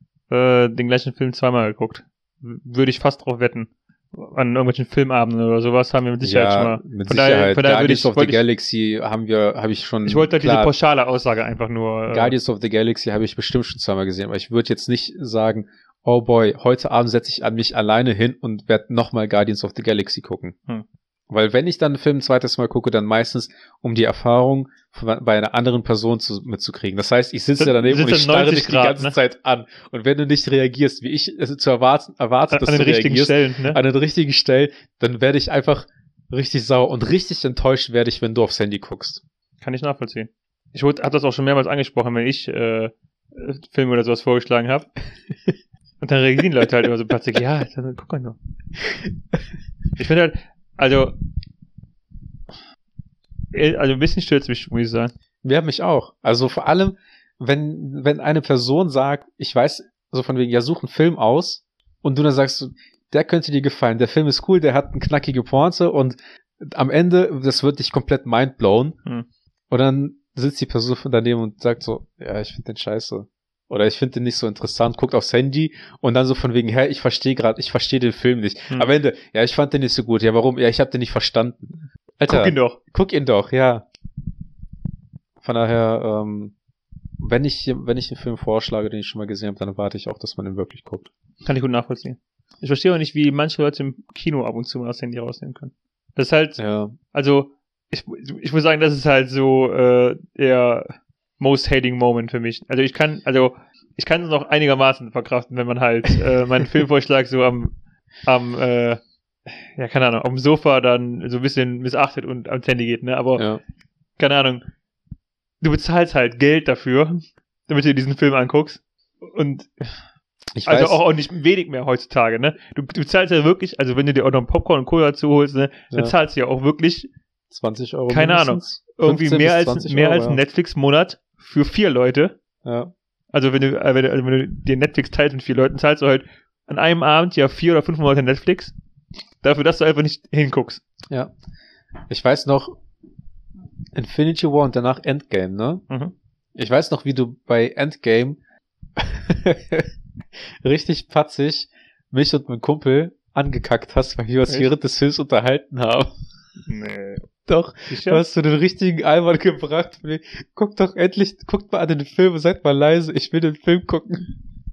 äh, den gleichen Film zweimal geguckt. W- Würde ich fast drauf wetten. An irgendwelchen Filmabenden oder sowas haben wir mit Sicherheit schon mal. mit Von Sicherheit. daher, von daher würde Guardians ich, of the wollte ich, Galaxy haben wir, habe ich schon. ich wollte halt diese klar, pauschale Aussage einfach nur. Äh, Guardians of the Galaxy habe ich bestimmt schon zweimal gesehen, aber ich würde jetzt nicht sagen, oh boy, heute Abend setze ich an mich alleine hin und werde nochmal Guardians of the Galaxy gucken. Hm. Weil wenn ich dann einen Film ein zweites Mal gucke, dann meistens, um die Erfahrung von, bei einer anderen Person zu, mitzukriegen. Das heißt, ich sitze Dann daneben und sitzt ich er starre neunzig dich die Grad, ganze ne? Zeit an. Und wenn du nicht reagierst, wie ich es zu erwarten, erwarte, an, dass an du den richtigen reagierst, Stellen, ne? an den richtigen Stellen, dann werde ich einfach richtig sauer und richtig enttäuscht werde ich, wenn du aufs Handy guckst. Kann ich nachvollziehen. Ich habe das auch schon mehrmals angesprochen, wenn ich äh, Filme oder sowas vorgeschlagen habe. Und dann reagieren die Leute halt immer so plötzlich, ja, dann guck mal nur. Ich finde halt, also, äh, also ein bisschen stört mich, muss ich sagen. Ja, mich auch. Also vor allem, wenn, wenn eine Person sagt, ich weiß, so von wegen, ja, such einen Film aus und du dann sagst, so, der könnte dir gefallen, der Film ist cool, der hat eine knackige Pointe und am Ende, das wird dich komplett mindblown. Hm. Und dann sitzt die Person daneben und sagt so, ja, ich finde den scheiße. Oder ich finde den nicht so interessant, guckt aufs Handy und dann so von wegen, hä, ich verstehe gerade, ich verstehe den Film nicht. Hm. Am Ende, ja, ich fand den nicht so gut. Ja, warum? Ja, ich habe den nicht verstanden. Alter, Guck ihn doch. guck ihn doch, ja. Von daher, ähm, wenn ich, wenn ich einen Film vorschlage, den ich schon mal gesehen habe, dann erwarte ich auch, dass man den wirklich guckt. Kann ich gut nachvollziehen. Ich verstehe auch nicht, wie manche Leute im Kino ab und zu mal das Handy rausnehmen können. Das ist halt, Ja. also, ich, ich muss sagen, das ist halt so äh, der most hating moment für mich. Also ich kann, also ich kann es noch einigermaßen verkraften, wenn man halt äh, meinen Filmvorschlag so am, am, äh, ja, keine Ahnung, auf dem Sofa dann so ein bisschen missachtet und ans Handy geht, ne? Aber, Ja. keine Ahnung, du bezahlst halt Geld dafür, damit du dir diesen Film anguckst. Und Ich also weiß, auch, auch nicht wenig mehr heutzutage, ne? Du, du zahlst ja wirklich, also wenn du dir auch noch Popcorn und Cola dazu holst, ne, Ja. dann zahlst du ja auch wirklich zwanzig Euro keine mindestens. irgendwie fünfzehn mehr bis als zwanzig mehr Euro, als ein ja. Netflix-Monat für vier Leute. Ja. Also wenn du, äh, wenn du, also wenn du dir Netflix teilst mit vier Leuten, zahlst du halt an einem Abend ja vier oder fünf Monate Netflix. Dafür, dass du einfach nicht hinguckst. Ja. Ich weiß noch, Infinity War und danach Endgame, ne? Mhm. Ich weiß noch, wie du bei Endgame richtig patzig mich und mein Kumpel angekackt hast, weil wir uns Echt? während des Films unterhalten haben. Nee. Doch, Sicher? du hast du den richtigen Eimer gebracht. Guck doch endlich, guckt mal an den Film und seid mal leise, ich will den Film gucken.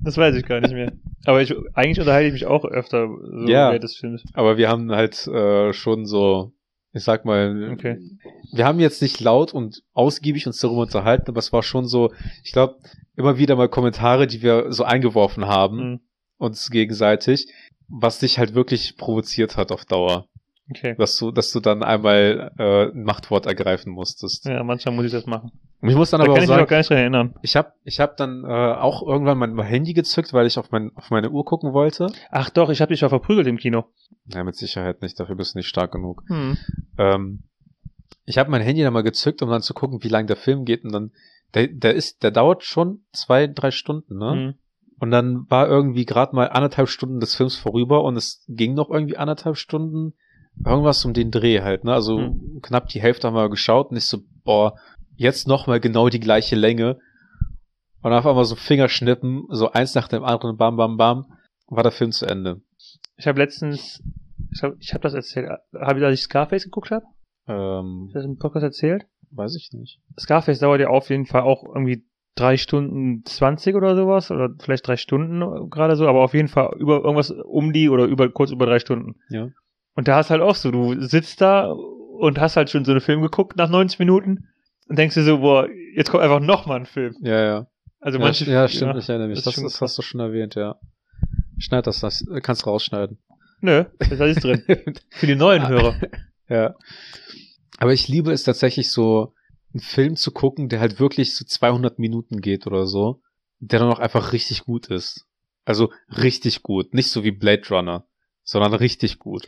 Das weiß ich gar nicht mehr. Aber ich, eigentlich unterhalte ich mich auch öfter so Ja. während des Films. Aber wir haben halt äh, schon so, ich sag mal, Okay. wir haben jetzt nicht laut und ausgiebig uns darüber unterhalten, aber es war schon so, ich glaube, immer wieder mal Kommentare, die wir so eingeworfen haben, Mhm. uns gegenseitig, was dich halt wirklich provoziert hat auf Dauer. Okay. Dass du, dass du dann einmal äh, ein Machtwort ergreifen musstest. Ja, manchmal muss ich das machen. Und ich muss dann Da aber kann auch ich mich sagen, auch gar nicht dran erinnern. ich habe ich hab dann äh, auch irgendwann mein Handy gezückt, weil ich auf, mein, auf meine Uhr gucken wollte. Ach doch, ich habe dich ja verprügelt im Kino. Ja, mit Sicherheit nicht, dafür bist du nicht stark genug. Hm. Ähm, ich habe mein Handy dann mal gezückt, um dann zu gucken, wie lang der Film geht. Und dann, der, der ist, der dauert schon zwei, drei Stunden, ne? Hm. Und dann war irgendwie gerade mal anderthalb Stunden des Films vorüber und es ging noch irgendwie anderthalb Stunden. Irgendwas um den Dreh halt, ne? Also Hm. knapp die Hälfte haben wir geschaut und ich so, boah, jetzt noch mal genau die gleiche Länge. Und auf einmal so Fingerschnippen, so eins nach dem anderen, bam, bam, bam, war der Film zu Ende. Ich habe letztens, ich habe ich hab das erzählt, habe ich, als ich Scarface geguckt habe? Ähm, Hast du das im Podcast erzählt? weiß ich nicht. Scarface dauert ja auf jeden Fall auch irgendwie drei Stunden zwanzig oder sowas, oder vielleicht drei Stunden gerade so, aber auf jeden Fall über irgendwas um die oder über kurz über drei Stunden. Ja. Und da ist halt auch so, du sitzt da und hast halt schon so einen Film geguckt nach neunzig Minuten und denkst dir so, boah, jetzt kommt einfach nochmal ein Film. Ja, ja. Also Ja, manche, ja, stimmt, ich erinnere mich. das Das, ist schon das krass. hast du schon erwähnt, ja. Schneid das, das kannst rausschneiden. Nö, das ist drin. Für die neuen Hörer. Ja. Aber ich liebe es tatsächlich so, einen Film zu gucken, der halt wirklich so zweihundert Minuten geht oder so, der dann auch einfach richtig gut ist. Also richtig gut. Nicht so wie Blade Runner, sondern richtig gut.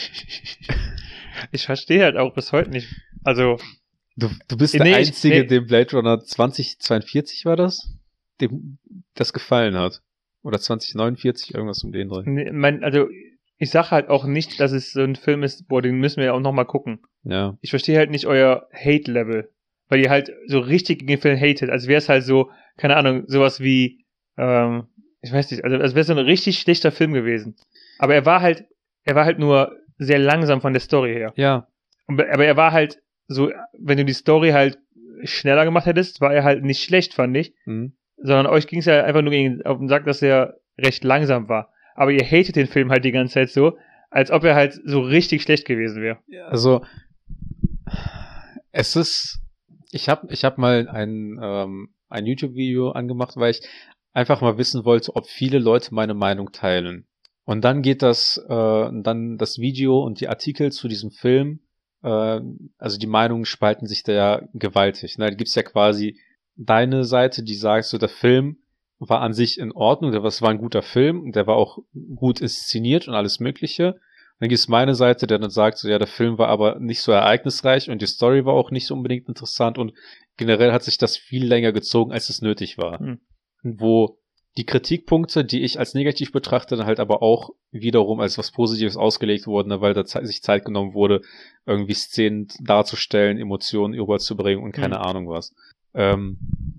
Ich verstehe halt auch bis heute nicht. Also, Du, du bist Nee, der ich- Einzige, nee. dem Blade Runner zwanzig zweiundvierzig war das? Dem das gefallen hat. Oder zwanzig neunundvierzig, irgendwas um den drin. nee, mein, also, ich sag halt auch nicht, dass es so ein Film ist, boah, den müssen wir ja auch nochmal gucken. Ja. Ich verstehe halt nicht euer Hate-Level. Weil ihr halt so richtig gegen den Film hatet. Als wäre es halt so, keine Ahnung, sowas wie, ähm, ich weiß nicht, also als wäre es so ein richtig schlechter Film gewesen. Aber er war halt, er war halt nur sehr langsam von der Story her. Ja. Und, aber er war halt so, wenn du die Story halt schneller gemacht hättest, war er halt nicht schlecht, fand ich. Mhm. Sondern euch ging es ja einfach nur gegen, auf den Sack, dass er recht langsam war. Aber ihr hatet den Film halt die ganze Zeit so, als ob er halt so richtig schlecht gewesen wäre. Also, es ist, ich habe ich hab mal ein, ähm, ein YouTube-Video angemacht, weil ich einfach mal wissen wollte, ob viele Leute meine Meinung teilen. Und dann geht das, äh, dann das Video und die Artikel zu diesem Film, äh, also die Meinungen spalten sich da ja gewaltig. Ne? Da gibt's ja quasi deine Seite, die sagt, so der Film war an sich in Ordnung, der war ein guter Film und der war auch gut inszeniert und alles Mögliche. Dann gibt's meine Seite, der dann sagt, so ja, der Film war aber nicht so ereignisreich und die Story war auch nicht so unbedingt interessant und generell hat sich das viel länger gezogen, als es nötig war. Hm. Wo die Kritikpunkte, die ich als negativ betrachte, dann halt aber auch wiederum als was Positives ausgelegt wurden, ne, weil da ze- sich Zeit genommen wurde, irgendwie Szenen darzustellen, Emotionen überzubringen und keine Hm. Ahnung was. Ähm,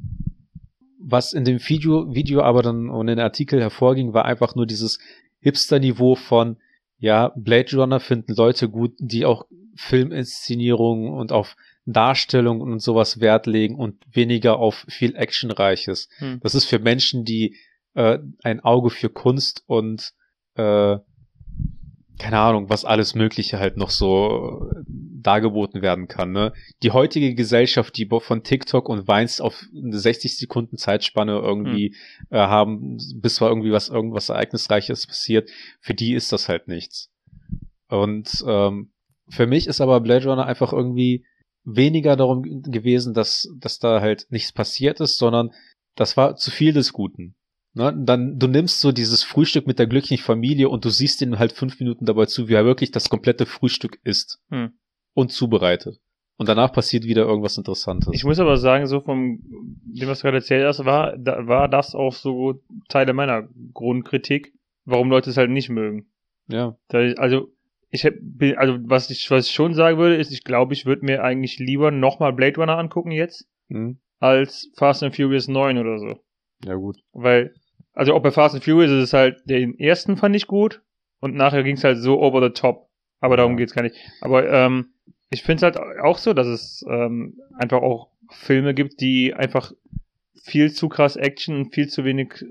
was in dem Video, Video aber dann und in den Artikel hervorging, war einfach nur dieses Hipster-Niveau von, ja, Blade Runner finden Leute gut, die auch Filminszenierungen und auf Darstellung und sowas Wert legen und weniger auf viel Actionreiches. Hm. Das ist für Menschen, die äh, ein Auge für Kunst und äh, keine Ahnung, was alles Mögliche halt noch so äh, dargeboten werden kann. Ne? Die heutige Gesellschaft, die von TikTok und Vines auf eine sechzig Sekunden Zeitspanne irgendwie äh, haben, bis zwar irgendwie was irgendwas Ereignisreiches passiert, für die ist das halt nichts. Und ähm, für mich ist aber Blade Runner einfach irgendwie weniger darum gewesen, dass, dass da halt nichts passiert ist, sondern das war zu viel des Guten. Ne? Dann, du nimmst so dieses Frühstück mit der glücklichen Familie und du siehst ihm halt fünf Minuten dabei zu, wie er wirklich das komplette Frühstück isst. Hm. Und zubereitet. Und danach passiert wieder irgendwas Interessantes. Ich muss aber sagen, so vom dem, was du gerade erzählt hast, war, da, war das auch so Teile meiner Grundkritik, warum Leute es halt nicht mögen. ja. Da ich, also, ich hab, bin, also was ich, was ich schon sagen würde, ist, ich glaube, ich würde mir eigentlich lieber nochmal Blade Runner angucken jetzt, Hm. als Fast and Furious neun oder so. Ja, gut. Weil, also auch bei Fast and Furious ist es halt, den ersten fand ich gut und nachher ging es halt so over the top. Aber darum Ja. geht's gar nicht. Aber ähm, ich finde es halt auch so, dass es ähm, einfach auch Filme gibt, die einfach viel zu krass Action und viel zu wenig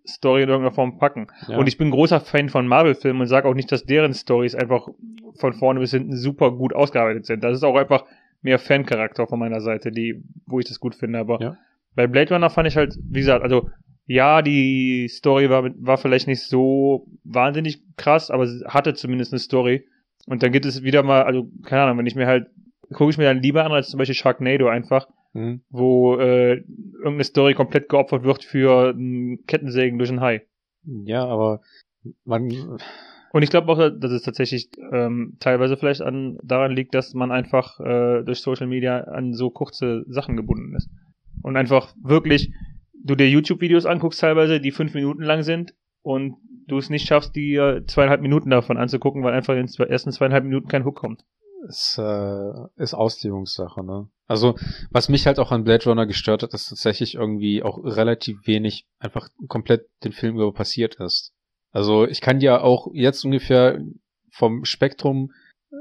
Story in irgendeiner Form packen. Ja. Und ich bin ein großer Fan von Marvel-Filmen und sage auch nicht, dass deren Stories einfach von vorne bis hinten super gut ausgearbeitet sind. Das ist auch einfach mehr Fan-Charakter von meiner Seite, die, wo ich das gut finde. Aber Ja. bei Blade Runner fand ich halt, wie gesagt, also ja, die Story war, war vielleicht nicht so wahnsinnig krass, aber sie hatte zumindest eine Story. Und dann gibt es wieder mal, also keine Ahnung, wenn ich mir halt, gucke ich mir dann lieber an als zum Beispiel Sharknado einfach, Mhm. wo äh, irgendeine Story komplett geopfert wird für ein Kettensägen durch einen Hai. Ja, aber man, Und ich glaube auch, dass es tatsächlich ähm, teilweise vielleicht an daran liegt, dass man einfach äh, durch Social Media an so kurze Sachen gebunden ist. Und einfach wirklich, du dir YouTube-Videos anguckst teilweise, die fünf Minuten lang sind und du es nicht schaffst, die äh, zweieinhalb Minuten davon anzugucken, weil einfach in den zwei, ersten zweieinhalb Minuten kein Hook kommt. es äh, ist Auslegungssache, ne? Also, was mich halt auch an Blade Runner gestört hat, ist tatsächlich irgendwie auch relativ wenig einfach komplett den Film über passiert ist. Also, ich kann ja auch jetzt ungefähr vom Spektrum,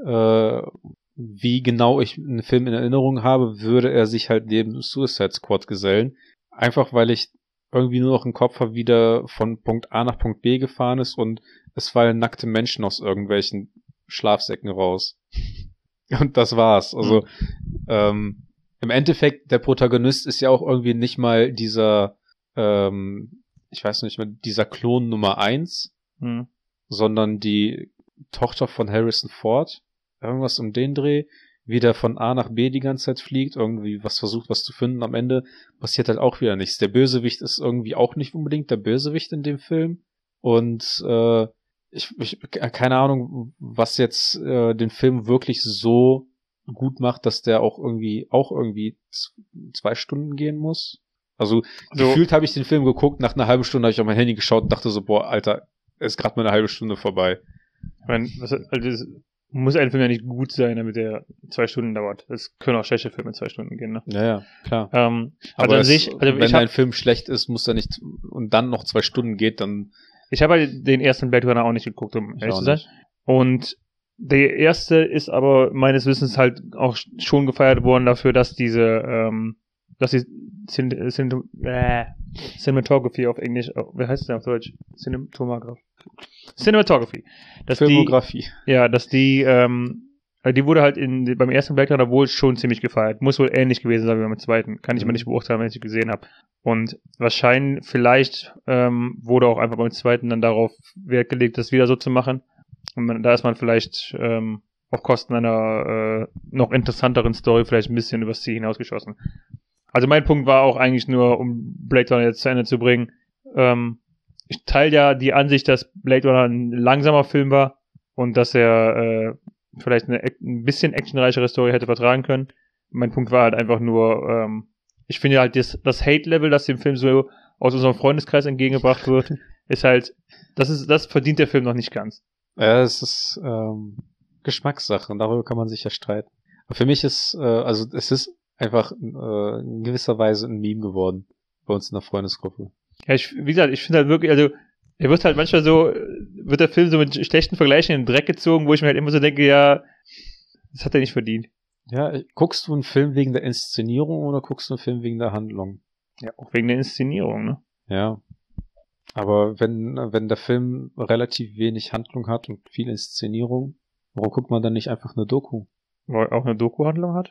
äh, wie genau ich einen Film in Erinnerung habe, würde er sich halt neben Suicide Squad gesellen. Einfach weil ich irgendwie nur noch im Kopf habe, wie der von Punkt A nach Punkt B gefahren ist und es fallen nackte Menschen aus irgendwelchen Schlafsäcken raus. Und das war's. Also, mhm. ähm, im Endeffekt, der Protagonist ist ja auch irgendwie nicht mal dieser, ähm, ich weiß nicht mehr, dieser Klon Nummer eins, mhm. sondern die Tochter von Harrison Ford. Irgendwas um den Dreh. Wie der von A nach B die ganze Zeit fliegt, irgendwie was versucht, was zu finden. Am Ende passiert halt auch wieder nichts. Der Bösewicht ist irgendwie auch nicht unbedingt der Bösewicht in dem Film. Und äh, ich, ich keine Ahnung, was jetzt äh, den Film wirklich so gut macht, dass der auch irgendwie auch irgendwie z- zwei Stunden gehen muss. Also so. Gefühlt habe ich den Film geguckt, nach einer halben Stunde habe ich auf mein Handy geschaut und dachte so, boah, Alter, ist gerade mal eine halbe Stunde vorbei. Ich meine, was, also das muss ein Film ja nicht gut sein, damit er zwei Stunden dauert. Es können auch schlechte Filme zwei Stunden gehen, ne? Ja, ja, klar. Ähm, Aber also an es, sich, also wenn ich hab, ein Film schlecht ist, muss er nicht und dann noch zwei Stunden geht, dann ich habe halt den ersten Blade Runner auch nicht geguckt, um ehrlich auch zu sein. nicht. Und der erste ist aber meines Wissens halt auch schon gefeiert worden dafür, dass diese, ähm, dass die Cin- Cin- äh, Cinematography auf Englisch, oh, wie heißt es denn auf Deutsch? Cinematography. Cinematography. Dass Filmografie. Die, ja, dass die, ähm, die wurde halt in, beim ersten Blade Runner wohl schon ziemlich gefeiert. Muss wohl ähnlich gewesen sein wie beim zweiten. Kann ich Mhm. mal nicht beurteilen, wenn ich es gesehen habe. Und wahrscheinlich, vielleicht ähm, wurde auch einfach beim zweiten dann darauf Wert gelegt, das wieder so zu machen. Und man, da ist man vielleicht ähm, auf Kosten einer äh, noch interessanteren Story vielleicht ein bisschen übers Ziel hinausgeschossen. Also mein Punkt war auch eigentlich nur, um Blade Runner jetzt zu Ende zu bringen. Ähm, ich teile ja die Ansicht, dass Blade Runner ein langsamer Film war und dass er äh, vielleicht eine ein bisschen actionreichere Story hätte vertragen können. Mein Punkt war halt einfach nur, ähm, ich finde halt das, das Hate-Level, das dem Film so aus unserem Freundeskreis entgegengebracht wird, ist halt, das ist, das verdient der Film noch nicht ganz. Ja, es ist ähm, Geschmackssache und darüber kann man sich ja streiten. Aber für mich ist, äh, also es ist einfach äh, in gewisser Weise ein Meme geworden bei uns in der Freundesgruppe. Ja, ich, wie gesagt, ich finde halt wirklich, also er wird halt manchmal so, wird der Film so mit schlechten Vergleichen in den Dreck gezogen, wo ich mir halt immer so denke, ja, das hat er nicht verdient. Ja, guckst du einen Film wegen der Inszenierung oder guckst du einen Film wegen der Handlung? Ja, auch wegen der Inszenierung, ne? Ja. Aber wenn, wenn der Film relativ wenig Handlung hat und viel Inszenierung, warum guckt man dann nicht einfach eine Doku? Weil er auch eine Doku-Handlung hat?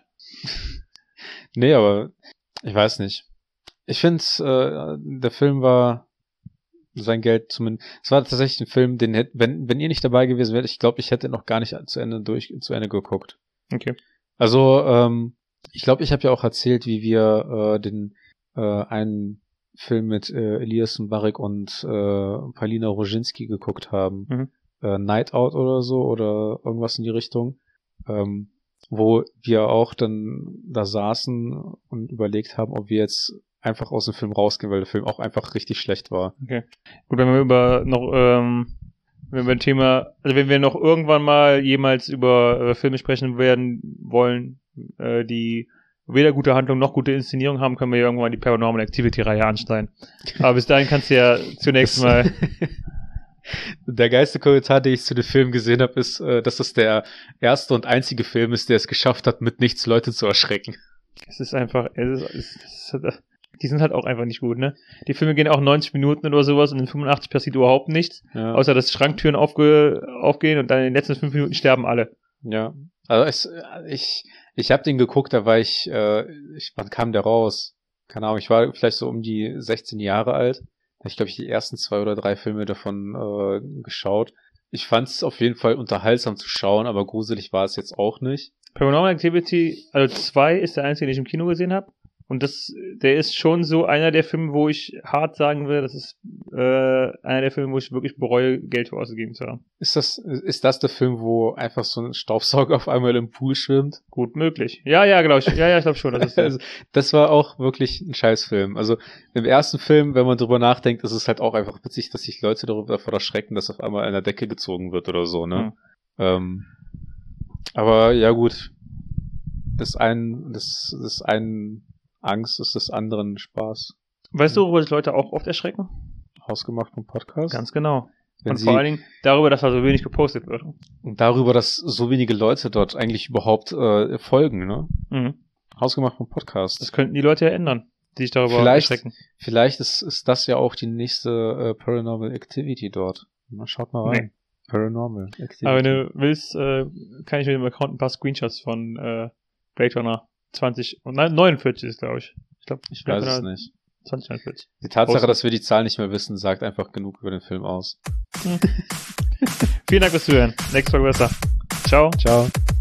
Nee, aber ich weiß nicht. Ich finde, äh, der Film war sein Geld zumindest. Es war tatsächlich ein Film, den hätte, wenn, wenn ihr nicht dabei gewesen wärt, ich glaube, ich hätte noch gar nicht zu Ende durch, zu Ende geguckt. Okay. Also, ähm, ich glaube, ich habe ja auch erzählt, wie wir äh, den äh, einen Film mit äh, Elias Mbarek und äh, Paulina Roginski geguckt haben. Mhm. Äh, Night Out oder so oder irgendwas in die Richtung. Ähm, wo wir auch dann da saßen und überlegt haben, ob wir jetzt einfach aus dem Film rausgehen, weil der Film auch einfach richtig schlecht war. Okay. Gut, wenn wir über noch, ähm, wenn wir ein Thema, also wenn wir noch irgendwann mal jemals über äh, Filme sprechen werden wollen, äh, die weder gute Handlung noch gute Inszenierung haben, können wir ja irgendwann die Paranormal Activity-Reihe anschneiden. Aber bis dahin kannst du ja zunächst mal... Der geilste Kommentar, den ich zu dem Film gesehen habe, ist, äh, dass das der erste und einzige Film ist, der es geschafft hat, mit nichts Leute zu erschrecken. Es ist einfach, es ist, es ist, die sind halt auch einfach nicht gut, ne? Die Filme gehen auch neunzig Minuten oder sowas und in fünfundachtzig passiert überhaupt nichts, Ja. außer dass Schranktüren aufge aufgehen und dann in den letzten fünf Minuten sterben alle. Ja. Also es, ich, ich habe den geguckt, da war ich, äh, ich, wann kam der raus? Keine Ahnung, ich war vielleicht so um die sechzehn Jahre alt. Da habe ich, glaube ich, die ersten zwei oder drei Filme davon äh, geschaut. Ich fand es auf jeden Fall unterhaltsam zu schauen, aber gruselig war es jetzt auch nicht. Paranormal Activity, also zwei ist der einzige, den ich im Kino gesehen habe. Und das, der ist schon so einer der Filme, wo ich hart sagen will, das ist äh, einer der Filme, wo ich wirklich bereue, Geld für ausgegeben zu haben. Ist das, ist das der Film, wo einfach so ein Staubsauger auf einmal im Pool schwimmt? Gut möglich. Ja, ja, glaube ich. Ja, ja, ich glaube schon. Das ist der. Also, das war auch wirklich ein Scheißfilm. Also im ersten Film, wenn man drüber nachdenkt, ist es halt auch einfach witzig, dass sich Leute darüber davor erschrecken, dass auf einmal an der Decke gezogen wird oder so, ne? Hm. Ähm, aber ja gut. Das ein, das, das ein Angst ist des anderen Spaß. Weißt du, worüber sich Leute auch oft erschrecken? Hausgemacht vom Podcast. Ganz genau. Wenn Und sie, vor allen Dingen darüber, dass da so wenig gepostet wird. und darüber, dass so wenige Leute dort eigentlich überhaupt äh, folgen, ne? Mhm. Hausgemacht vom Podcast. Das könnten die Leute ja ändern, die sich darüber Vielleicht, erschrecken. vielleicht ist, ist das ja auch die nächste äh, Paranormal Activity dort. Na, schaut mal rein. Nee. Paranormal Activity. Aber wenn du willst, äh, kann ich mit dem Account ein paar Screenshots von äh, Blade Runner zwanzig und nein, neunundvierzig ist, glaube ich. Ich glaube, ich weiß es nicht. zwanzig neunundvierzig. Die Tatsache, Posten. dass wir die Zahl nicht mehr wissen, sagt einfach genug über den Film aus. Vielen Dank fürs Zuhören. Nächste Folge besser. Ciao. Ciao.